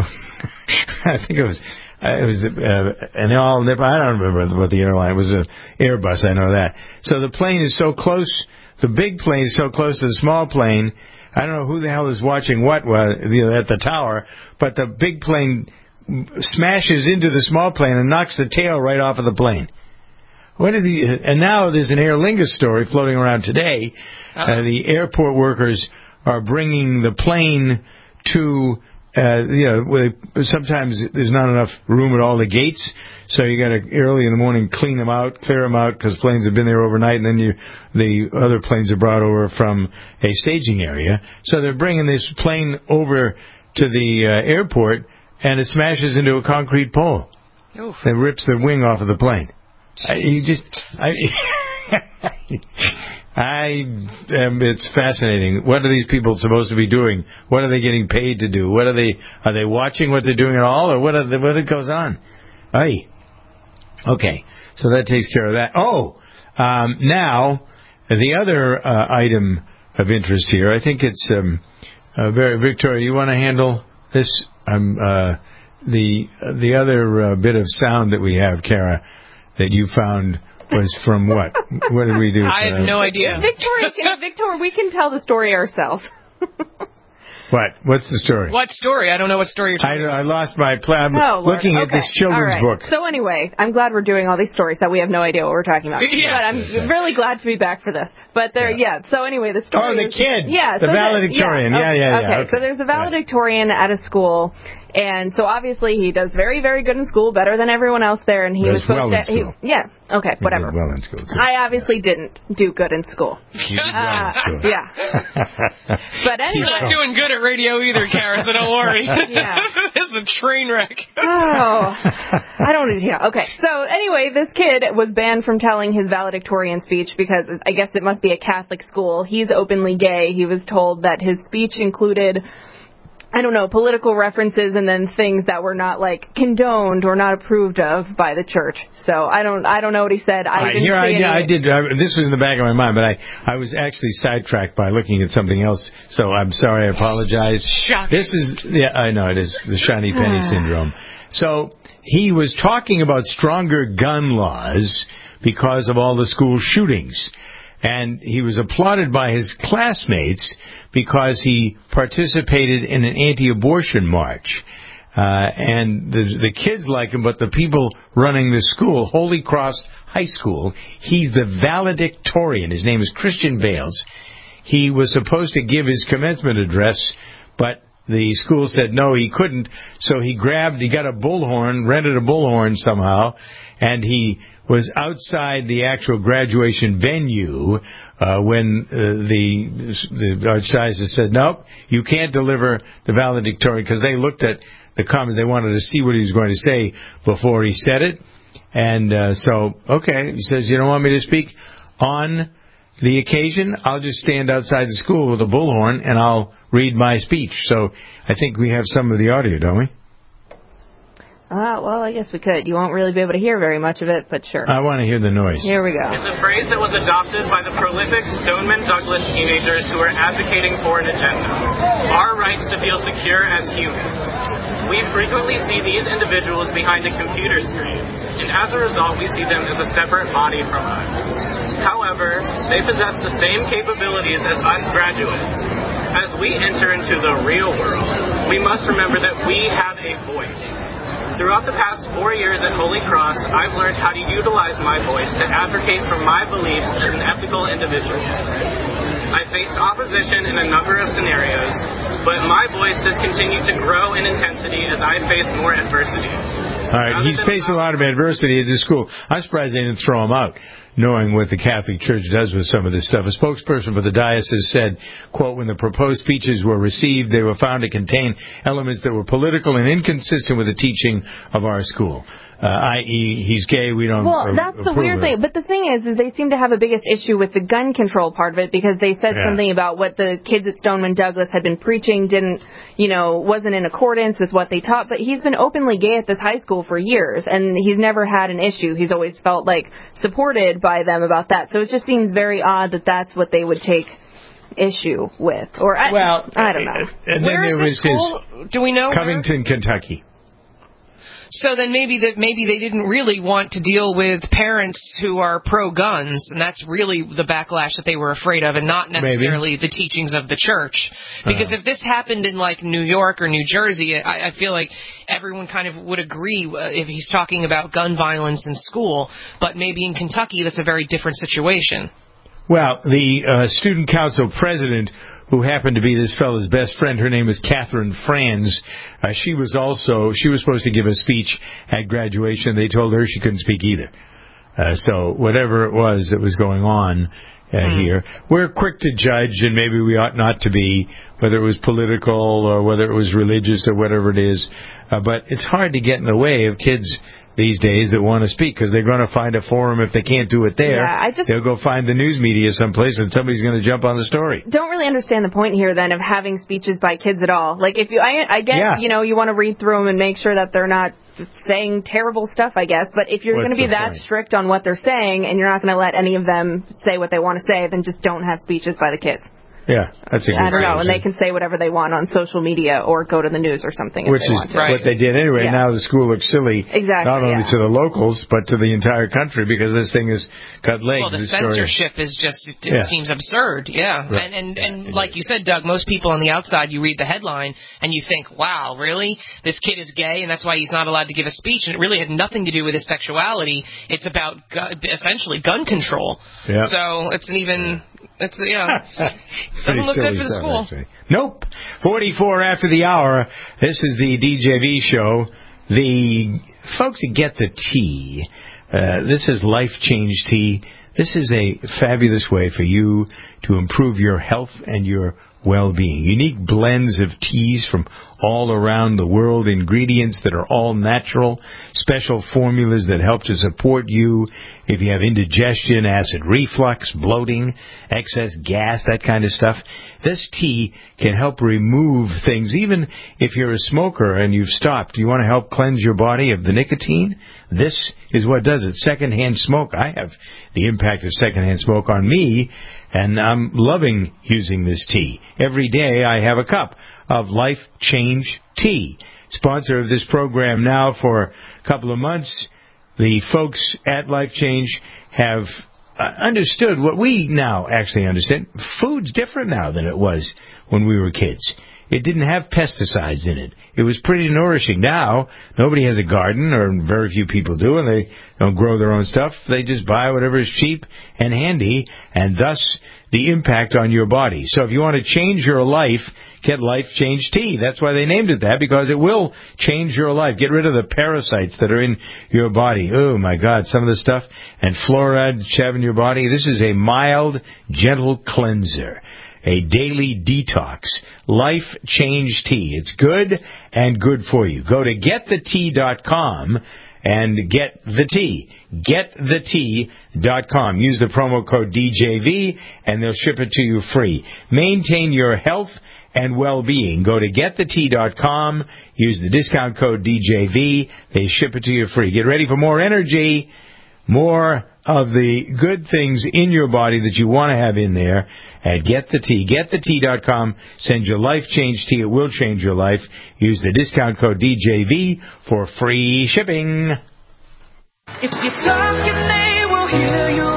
I think it was, uh, it was uh, an all Nippon. I don't remember what the airline, it was an Airbus, I know that. So the plane is so close, the big plane is so close to the small plane, I don't know who the hell is watching what uh, at the tower, but the big plane smashes into the small plane and knocks the tail right off of the plane. What did he, and now there's an Aer Lingus story floating around today. Uh, the airport workers are bringing the plane to, uh, you know, where they, sometimes there's not enough room at all the gates, so you got to early in the morning clean them out, clear them out, because planes have been there overnight, and then you, the other planes are brought over from a staging area. So they're bringing this plane over to the uh, airport, and it smashes into a concrete pole. Oof. It rips the wing off of the plane. I, you just, I, I, um, it's fascinating. What are these people supposed to be doing? What are they getting paid to do? What are they, are they watching what they're doing at all, or what are they, what goes on? Aye. Okay, so that takes care of that. Oh, um, now, the other uh, item of interest here, I think it's, um, uh, very, Victoria, you want to handle this? Um, uh, the, the other uh, bit of sound that we have, Kara, that you found was from what? What did we do? I have no idea. Victoria, can, Victoria, we can tell the story ourselves. What? What's the story? What story? I don't know what story you're talking I, about. I lost my plan. I'm Oh, Lord. looking at Okay. this children's All right. book. So anyway, I'm glad we're doing all these stories that we have no idea what we're talking about. Yeah. But I'm That's right. really glad to be back for this. But there, yeah. So anyway, the story. Oh, the is, kid. Yeah. The so valedictorian. The, Yeah, yeah, yeah. Okay. Okay. So there's a valedictorian at a school, and so obviously he does very, very good in school, better than everyone else there, and he Does was supposed well to. in school. He, yeah. Okay. You Whatever. did well in school, too. I obviously didn't do good in school. You did well in Uh, school. yeah. But anyway. You're not doing good at radio either, Kara, so don't worry. Yeah. This is a train wreck. Oh, I don't. Yeah. Okay. So anyway, this kid was banned from telling his valedictorian speech because I guess it must be a Catholic school. He's openly gay. He was told that his speech included, I don't know, political references and then things that were not like condoned or not approved of by the church. So I don't. I don't know what he said. I All right, didn't here see I, any. I did. I, this was in the back of my mind, but I, I was actually sidetracked by looking at something else. So I'm sorry. I apologize. Shocking. This is, yeah, I know it is the shiny penny syndrome. So he was talking about stronger gun laws because of all the school shootings, and he was applauded by his classmates because he participated in an anti-abortion march. Uh, and the the kids like him, but the people running the school, Holy Cross High School, he's the valedictorian. His name is Christian Bales. He was supposed to give his commencement address, but the school said no, he couldn't. So he grabbed, he got a bullhorn, rented a bullhorn somehow, and he was outside the actual graduation venue uh, when uh, the the archdiocese said, nope, you can't deliver the valedictorian, because they looked at the comments. They wanted to see what he was going to say before he said it. And uh, so, okay, he says, you don't want me to speak on the occasion? I'll just stand outside the school with a bullhorn and I'll read my speech. So I think we have some of the audio, don't we? Uh, well, I guess we could. You won't really be able to hear very much of it, but sure. I want to hear the noise. Here we go. It's a phrase that was adopted by the prolific Stoneman Douglas teenagers who are advocating for an agenda. Our rights to feel secure as humans. We frequently see these individuals behind a computer screen, and as a result, we see them as a separate body from us. However, they possess the same capabilities as us graduates. As we enter into the real world, we must remember that we have a voice. Throughout the past four years at Holy Cross, I've learned how to utilize my voice to advocate for my beliefs as an ethical individual. I faced opposition in a number of scenarios, but my voice has continued to grow in intensity as I faced more adversity. All right, he's faced a lot of adversity at this school. I'm surprised they didn't throw him out, knowing what the Catholic Church does with some of this stuff. A spokesperson for the diocese said, quote, when the proposed speeches were received, they were found to contain elements that were political and inconsistent with the teaching of our school. Uh, that is, he's gay, we don't Well, a- that's the weird it. thing. But the thing is, is they seem to have a biggest issue with the gun control part of it, because they said Yeah. something about what the kids at Stoneman Douglas had been preaching didn't, you know, wasn't in accordance with what they taught. But he's been openly gay at this high school for years, and he's never had an issue. He's always felt like supported by them about that. So it just seems very odd that that's what they would take issue with. Or I, Well, I don't know. And Where then is there the was school? his Do we know where? Covington, Kentucky. So then maybe that maybe they didn't really want to deal with parents who are pro-guns, and that's really the backlash that they were afraid of, and not necessarily maybe. the teachings of the church. Because uh. if this happened in, like, New York or New Jersey, I, I feel like everyone kind of would agree uh, if he's talking about gun violence in school. But maybe in Kentucky, that's a very different situation. Well, the uh, student council president, who happened to be this fellow's best friend, her name is Catherine Franz. Uh, she was also, she was supposed to give a speech at graduation. They told her she couldn't speak either. Uh, so whatever it was that was going on uh, mm. here, we're quick to judge, and maybe we ought not to be, whether it was political or whether it was religious or whatever it is. Uh, but it's hard to get in the way of kids these days that want to speak, because they're going to find a forum. If they can't do it there, yeah, I just they'll go find the news media someplace, and somebody's going to jump on the story. Don't really understand the point here, then, of having speeches by kids at all. Like, if you, I, I get, yeah. you know, you want to read through them and make sure that they're not saying terrible stuff, I guess. But if you're going to be that point? strict on what they're saying, and you're not going to let any of them say what they want to say, then just don't have speeches by the kids. Yeah, that's exactly. I don't know, and they can say whatever they want on social media or go to the news or something. Which if they is want to. Right. what they did anyway. Yeah. Now the school looks silly, exactly, not only yeah. to the locals but to the entire country, because this thing has cut legs. Well, the this censorship story. is just it yeah. seems absurd. Yeah, right. and and and like you said, Doug, most people on the outside, you read the headline and you think, wow, really? This kid is gay, and that's why he's not allowed to give a speech, and it really had nothing to do with his sexuality. It's about gu- essentially gun control. Yeah. So it's an even. It's yeah, it's, doesn't look good for the school. Actually. Nope. forty-four after the hour. This is the D J V show. The folks that get the tea. Uh, this is Life Change Tea. This is a fabulous way for you to improve your health and your well-being. Unique blends of teas from all around the world, ingredients that are all natural, special formulas that help to support you if you have indigestion, acid reflux, bloating, excess gas, that kind of stuff. This tea can help remove things. Even if you're a smoker and you've stopped, you want to help cleanse your body of the nicotine? This is what does it. Secondhand smoke. I have the impact of secondhand smoke on me, and I'm loving using this tea. Every day I have a cup of Life Change Tea. Sponsor of this program now for a couple of months. The folks at Life Change have uh, understood what we now actually understand. Food's different now than it was when we were kids. it didn't have pesticides in it. It was pretty nourishing. Now, nobody has a garden, or very few people do, and they don't grow their own stuff. They just buy whatever is cheap and handy, and thus the impact on your body. So if you want to change your life, get Life Change Tea. That's why they named it that, because it will change your life. Get rid of the parasites that are in your body. Oh, my God, some of the stuff. And fluoride that you have in your body. This is a mild, gentle cleanser. A daily detox. Life Change Tea. It's good and good for you. Go to get the tea dot com and get the tea. get the tea dot com. Use the promo code D J V and they'll ship it to you free. Maintain your health and well-being. Go to get the tea dot com. Use the discount code D J V. They ship it to you free. Get ready for more energy, more of the good things in your body that you want to have in there at Get the Tea. get the tea dot com. Send your Life Change Tea. It will change your life. Use the discount code D J V for free shipping. If you talk, they will hear you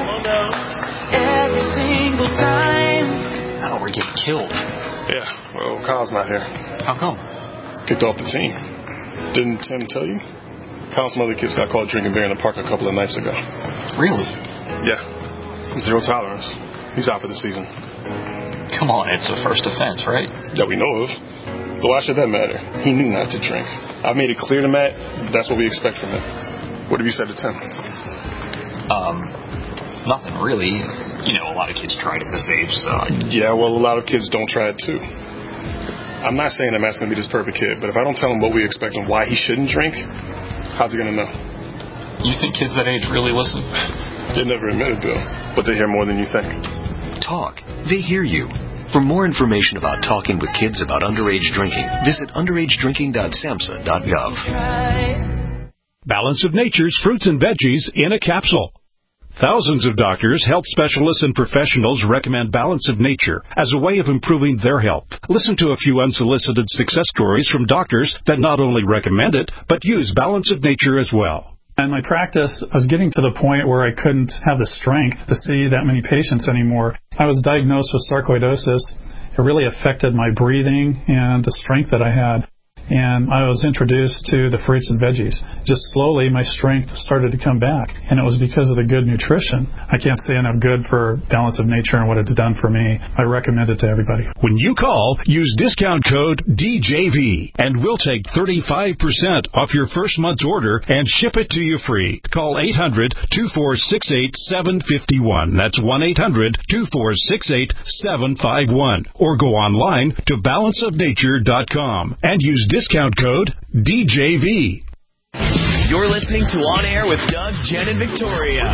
every single time. Oh, we're getting killed. Yeah, well, Kyle's not here. How come? Kicked off the team. Didn't Tim tell you? Kyle and some other kids got caught drinking beer in the park a couple of nights ago. Really? Yeah. Zero tolerance. He's out for the season. Come on, it's a first offense, right? That we know of. But why should that matter? He knew not to drink. I've made it clear to Matt that's what we expect from him. What have you said to Tim? Um, nothing really. You know, a lot of kids tried at this age, so... I... Yeah, well, a lot of kids don't try it, too. I'm not saying that Matt's going to be this perfect kid, but if I don't tell him what we expect and why he shouldn't drink, how's he going to know? You think kids that age really listen? They never admit it, Bill, but they hear more than you think. Talk. They hear you. For more information about talking with kids about underage drinking, visit underage drinking dot samhsa dot gov. Balance of Nature's fruits and veggies in a capsule. Thousands of doctors, health specialists, and professionals recommend Balance of Nature as a way of improving their health. Listen to a few unsolicited success stories from doctors that not only recommend it, but use Balance of Nature as well. In my practice, I was getting to the point where I couldn't have the strength to see that many patients anymore. I was diagnosed with sarcoidosis. It really affected my breathing and the strength that I had. And I was introduced to the fruits and veggies. Just slowly, my strength started to come back, and it was because of the good nutrition. I can't say enough good for Balance of Nature and what it's done for me. I recommend it to everybody. When you call, use discount code D J V, and we'll take thirty-five percent off your first month's order and ship it to you free. Call eight hundred, two four six eight, seven five one. That's one eight hundred, two four six eight, seven five one. Or go online to balance of nature dot com and use discount code D J V. You're listening to On Air with Doug, Jen, and Victoria.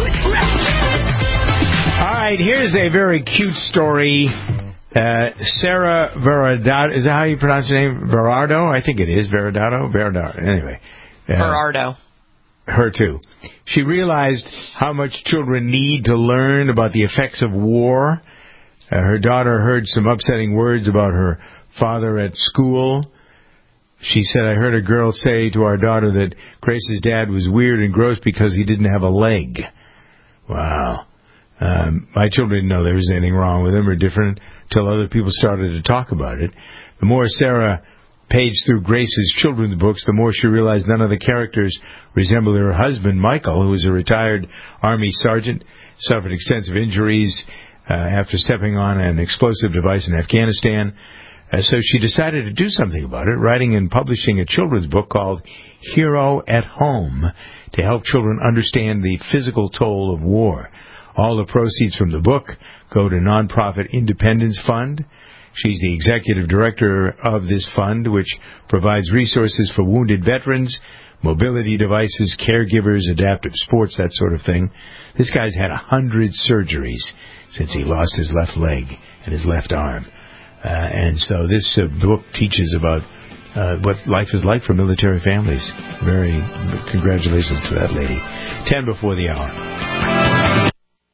All right, here's a very cute story. Uh, Sarah Verardo, is that how you pronounce your name? Verardo? I think it is. Verardo? Verardo. Anyway. Uh, Verardo. Her too. She realized how much children need to learn about the effects of war. Uh, her daughter heard some upsetting words about her father at school. She said, I heard a girl say to our daughter that Grace's dad was weird and gross because he didn't have a leg. Wow. Um, my children didn't know there was anything wrong with him or different until other people started to talk about it. The more Sarah paged through Grace's children's books, the more she realized none of the characters resembled her husband, Michael, who was a retired Army sergeant, suffered extensive injuries uh, after stepping on an explosive device in Afghanistan. Uh, so she decided to do something about it, writing and publishing a children's book called Hero at Home to help children understand the physical toll of war. All the proceeds from the book go to nonprofit Independence Fund. She's the executive director of this fund, which provides resources for wounded veterans, mobility devices, caregivers, adaptive sports, that sort of thing. This guy's had a hundred surgeries since he lost his left leg and his left arm. Uh, and so this uh, book teaches about uh, what life is like for military families. Very congratulations to that lady. Ten before the hour.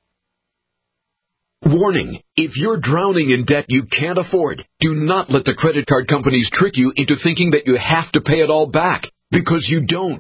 Warning. If you're drowning in debt you can't afford, do not let the credit card companies trick you into thinking that you have to pay it all back, because you don't.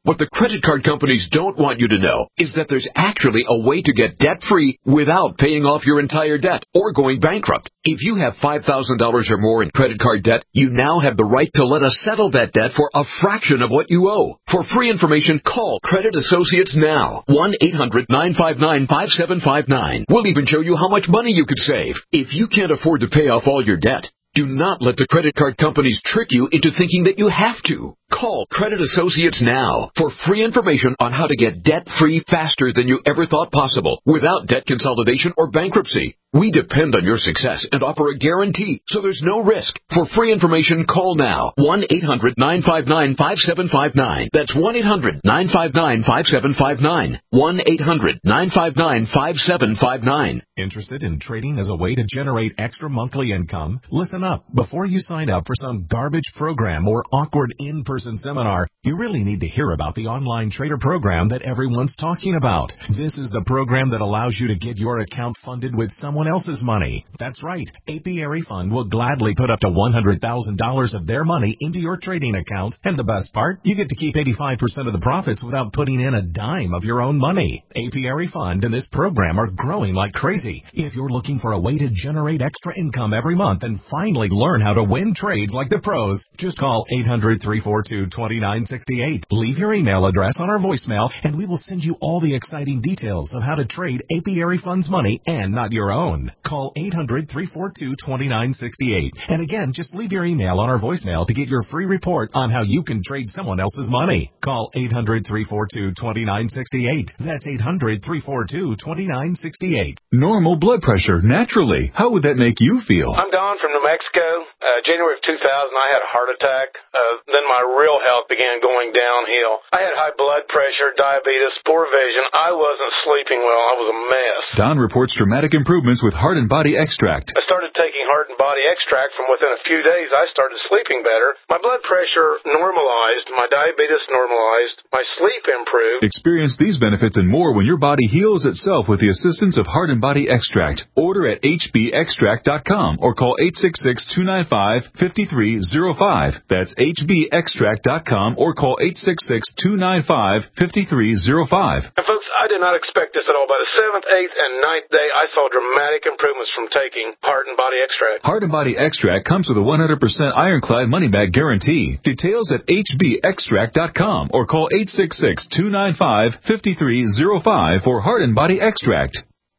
What the credit card companies don't want you to know is that there's actually a way to get debt-free without paying off your entire debt or going bankrupt. If you have five thousand dollars or more in credit card debt, you now have the right to let us settle that debt for a fraction of what you owe. For free information, call Credit Associates now. one eight hundred nine five nine five seven five nine. We'll even show you how much money you could save. If you can't afford to pay off all your debt, do not let the credit card companies trick you into thinking that you have to. Call Credit Associates now for free information on how to get debt-free faster than you ever thought possible without debt consolidation or bankruptcy. We depend on your success and offer a guarantee, so there's no risk. For free information, call now. one eight hundred nine five nine five seven five nine. That's one eight hundred nine five nine five seven five nine. one eight hundred nine five nine five seven five nine. Interested in trading as a way to generate extra monthly income? Listen up. Before you sign up for some garbage program or awkward in-person seminar, you really need to hear about the online trader program that everyone's talking about. This is the program that allows you to get your account funded with someone else's money. That's right. Apiary Fund will gladly put up to one hundred thousand dollars of their money into your trading account. And the best part, you get to keep eighty-five percent of the profits without putting in a dime of your own money. Apiary Fund and this program are growing like crazy. If you're looking for a way to generate extra income every month and finally learn how to win trades like the pros, just call eight hundred three four two two nine six eight. Leave your email address on our voicemail and we will send you all the exciting details of how to trade Apiary Fund's money and not your own. Call eight hundred three four two two nine six eight. And again, just leave your email on our voicemail to get your free report on how you can trade someone else's money. Call eight hundred three four two two nine six eight. That's eight hundred three four two two nine six eight. Normal blood pressure, naturally. How would that make you feel? I'm Don from New Mexico. Uh, January of two thousand, I had a heart attack. Uh, then my real health began going downhill. I had high blood pressure, diabetes, poor vision. I wasn't sleeping well. I was a mess. Don reports dramatic improvements with Heart and Body Extract. I started taking Heart and Body Extract. From within a few days, I started sleeping better. My blood pressure normalized. My diabetes normalized. My sleep improved. Experience these benefits and more when your body heals itself with the assistance of Heart and Body Extract. Order at h b extract dot com or call eight six six two nine five five three zero five. That's h b extract dot com or call eight six six two nine five five three zero five. And folks, I did not expect this at all. By the seventh, eighth, and ninth day, I saw dramatic improvements from taking Heart and Body Extract. Heart and Body Extract comes with a one hundred percent ironclad money-back guarantee. Details at h b extract dot com or call eight six six two nine five five three zero five for Heart and Body Extract.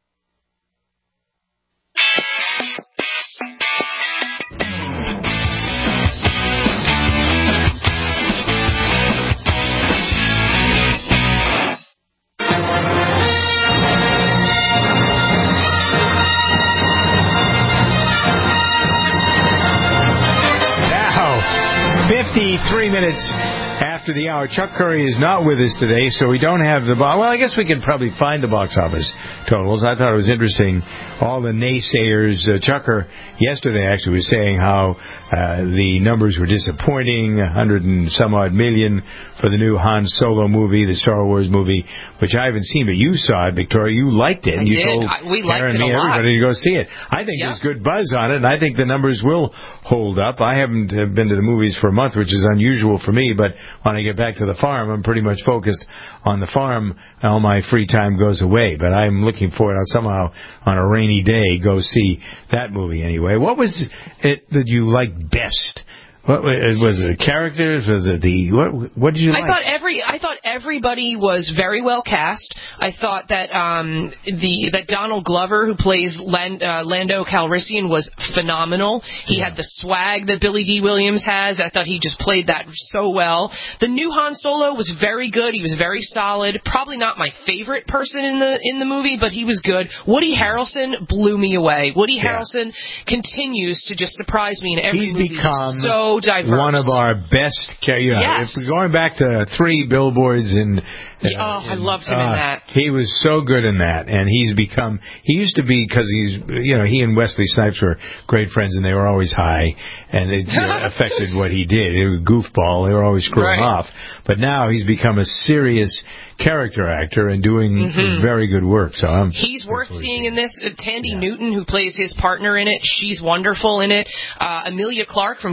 fifty-three minutes after the hour. Chuck Curry is not with us today, so we don't have the box. Well, I guess we can probably find the box office totals. I thought it was interesting. All the naysayers, uh, Chucker yesterday actually was saying how uh, the numbers were disappointing, a hundred and some odd million for the new Han Solo movie, the Star Wars movie, which I haven't seen, but you saw it, Victoria. You liked it. I and you did. told I, we liked Karen it and me, a lot. everybody to go see it. I think yeah. there's good buzz on it, and I think the numbers will hold up. I haven't uh, been to the movies for a month, which is unusual for me, but when I get back to the farm, I'm pretty much focused on the farm. All my free time goes away, but I'm looking forward. I'll somehow, on a rainy day, go see that movie anyway. What was it that you liked best? What was it? The characters? Was it the what? What did you like? I thought every I thought everybody was very well cast. I thought that um, the that Donald Glover, who plays Land, uh, Lando Calrissian, was phenomenal. He yeah. had the swag that Billy D. Williams has. I thought he just played that so well. The new Han Solo was very good. He was very solid. Probably not my favorite person in the in the movie, but he was good. Woody Harrelson blew me away. Woody yeah. Harrelson continues to just surprise me in every He's movie. become He's so diverse. One of our best. Yeah, yes. If we're going back to three billboards and. Uh, yeah, oh, I loved him uh, in that. He was so good in that, and he's become. He used to be because he's, you know, he and Wesley Snipes were great friends, and they were always high, and it you know, affected what he did. He was a goofball. They were always screwing right. off, but now he's become a serious character actor and doing mm-hmm. very good work. So I'm. He's worth seeing in this. Uh, Tandy yeah. Newton, who plays his partner in it, she's wonderful in it. Uh, Emilia Clarke from Game of Thrones.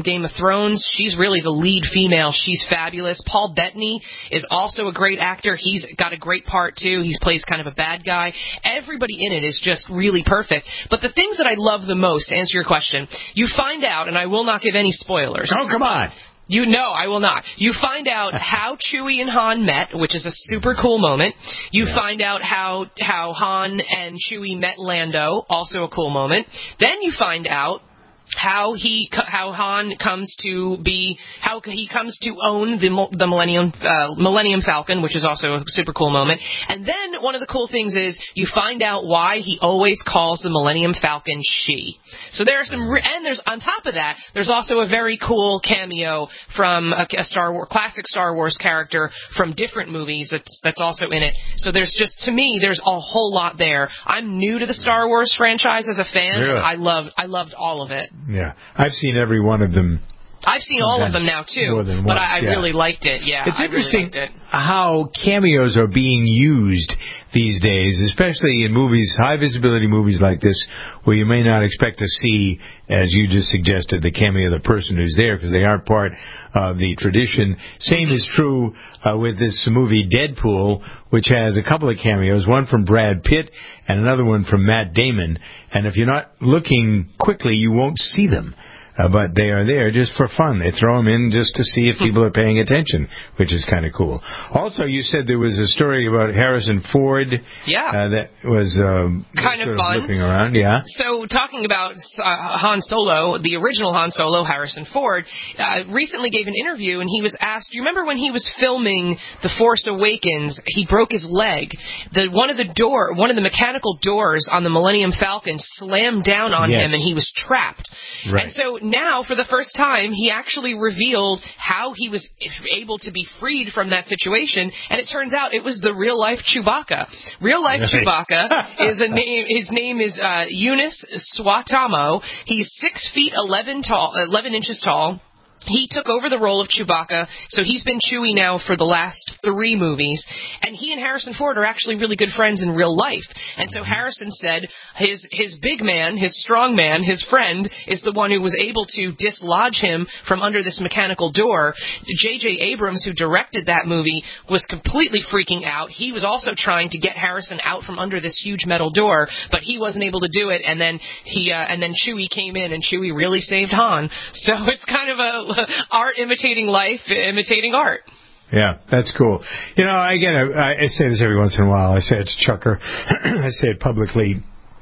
Thrones, she's really the lead female. She's fabulous. Paul Bettany is also a great actor. He's got a great part, too. He plays kind of a bad guy. Everybody in it is just really perfect. But the things that I love the most, to answer your question, you find out, and I will not give any spoilers. Oh, come on. You know, I will not. You find out how Chewie and Han met, which is a super cool moment. You yeah. find out how how Han and Chewie met Lando, also a cool moment. Then you find out how he how Han comes to be how he comes to own the the Millennium uh, Millennium Falcon, which is also a super cool moment. And then one of the cool things is you find out why he always calls the Millennium Falcon she. So there are some re- and there's on top of that there's also a very cool cameo from a, a Star Wars classic Star Wars character from different movies that's that's also in it. So there's just to me there's a whole lot there. I'm new to the Star Wars franchise as a fan. Really? And I loved I loved all of it. Yeah, I've seen every one of them. I've seen all of them now, too, more than but once, I, I yeah. really liked it, yeah. It's I interesting really liked it. how cameos are being used these days, especially in movies, high-visibility movies like this, where you may not expect to see, as you just suggested, the cameo of the person who's there, because they aren't part of the tradition. Same is true uh, with this movie Deadpool, which has a couple of cameos, one from Brad Pitt and another one from Matt Damon. And if you're not looking quickly, you won't see them. Uh, but they are there just for fun. They throw them in just to see if people are paying attention, which is kind of cool. Also, you said there was a story about Harrison Ford. Yeah. Uh, that was um, kind of sort fun. Of looking around, yeah. So, talking about uh, Han Solo, the original Han Solo, Harrison Ford, uh, recently gave an interview, and he was asked, do you remember when he was filming The Force Awakens, he broke his leg? The one of the door, one of the mechanical doors on the Millennium Falcon slammed down on Yes. him, and he was trapped. Right. And so now, for the first time, he actually revealed how he was able to be freed from that situation, and it turns out it was the real-life Chewbacca. Real-life Right. Chewbacca is a name. His name is uh, Eunice Swatamo. He's six feet eleven tall, eleven inches tall. He took over the role of Chewbacca, so he's been Chewie now for the last three movies, and he and Harrison Ford are actually really good friends in real life. And so Harrison said his his big man, his strong man, his friend, is the one who was able to dislodge him from under this mechanical door. J J Abrams, who directed that movie, was completely freaking out. He was also trying to get Harrison out from under this huge metal door, but he wasn't able to do it, and then he uh, and then Chewie came in, and Chewie really saved Han. So it's kind of a art imitating life, imitating art. Yeah, that's cool. You know, again, I, I say this every once in a while. I say it to Chucker. I say it publicly.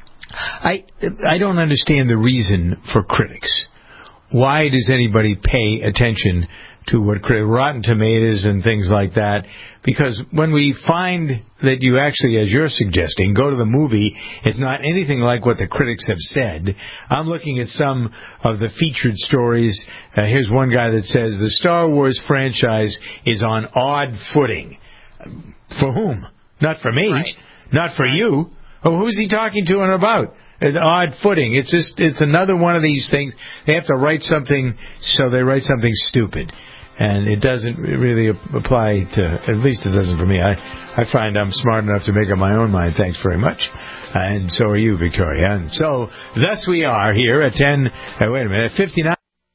I I don't understand the reason for critics. Why does anybody pay attention to what Rotten Tomatoes and things like that? Because when we find that you actually, as you're suggesting, go to the movie, it's not anything like what the critics have said. I'm looking at some of the featured stories. Uh, here's one guy that says, the Star Wars franchise is on odd footing. For whom? Not for me. Right. Not for you. Oh, who's he talking to and about? An odd footing. It's just, it's another one of these things. They have to write something, so they write something stupid. And it doesn't really apply to, at least it doesn't for me. I, I find I'm smart enough to make up my own mind. Thanks very much. Uh, and so are you, Victoria. And so, thus we are here at ten, uh, wait a minute, fifty-nine.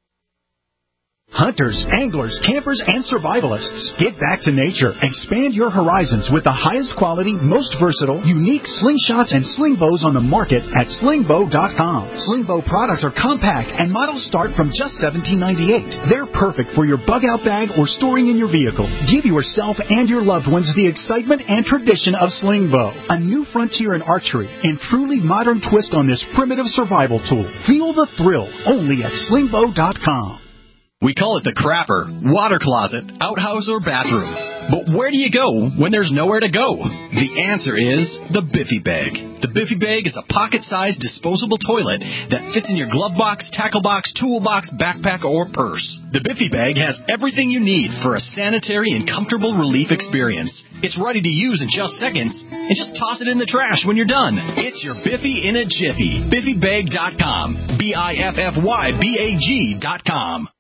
Hunters, anglers, campers, and survivalists. Get back to nature. Expand your horizons with the highest quality, most versatile, unique slingshots and sling bows on the market at sling bow dot com. Sling bow products are compact and models start from just seventeen ninety-eight. They're perfect for your bug out bag or storing in your vehicle. Give yourself and your loved ones the excitement and tradition of sling bow. A new frontier in archery and truly modern twist on this primitive survival tool. Feel the thrill only at sling bow dot com. We call it the crapper, water closet, outhouse, or bathroom. But where do you go when there's nowhere to go? The answer is the Biffy Bag. The Biffy Bag is a pocket-sized disposable toilet that fits in your glove box, tackle box, toolbox, backpack, or purse. The Biffy Bag has everything you need for a sanitary and comfortable relief experience. It's ready to use in just seconds, and just toss it in the trash when you're done. It's your Biffy in a jiffy. Biffy Bag dot com. B I F F Y B A G dot com.